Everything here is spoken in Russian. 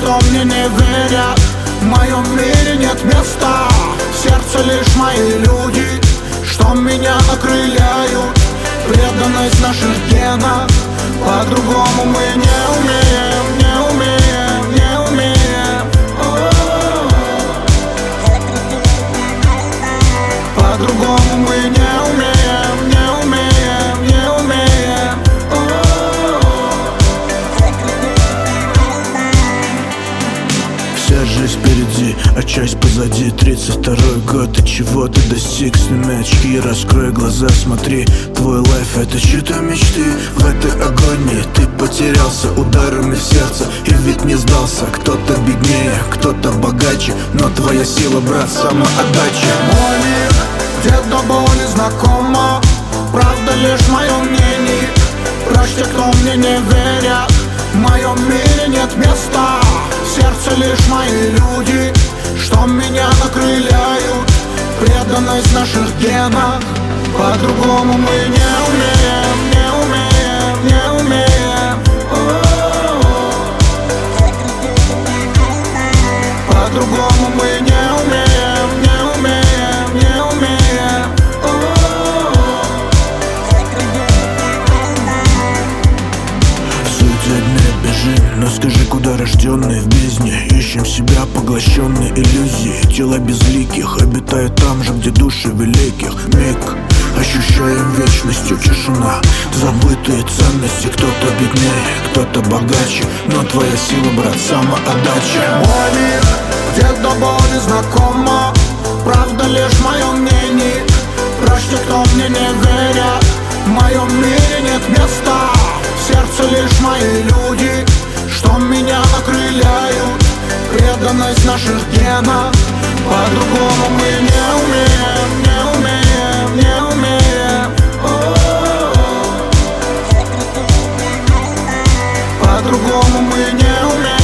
кто мне не верят, в моем мире нет места. В сердце лишь мои люди, что меня окрыляют. Преданность наших генов, по-другому мы не умеем, не умеем, не умеем. По-другому мы не умеем, не умеем, не умеем. Вся жизнь впереди, а часть позади. 32-й год, и чего ты достиг? Сними очки, раскрой глаза, смотри. Твой лайф — это чьи-то мечты. В этой агонии ты потерялся ударами в сердце, и ведь не сдался. Кто-то беднее, кто-то богаче, но твоя сила, брат, самоотдача. Мой мир, где до боли знакома, правда лишь в моем мнении. Прочь те, кто мне не верят, в моем мире нет места. В сердце лишь мои люди, что меня окрыляют. Преданность наших генов, по-другому мы не умеем, не умеем, не умеем. По-другому мы не умеем, не умеем, не умеем. Суть одни бежим, но скажи, куда рожденные в бездне? Ищем себя, поглощенные иллюзии. Тела безликих обитают там же, где души великих. Миг, ощущаем вечностью тишина. Забытые ценности, кто-то беднее, кто-то богаче, но твоя сила, брат, самоотдача. Мой мир, где до боли знакома, правда лишь в моем мнении. Прочь те, кто мне не верят, в моем мире нет места. В сердце лишь мои люди, что меня окрыляют. Преданность наших генов, по-другому мы не умеем, не умеем, не умеем. По-другому мы не умеем.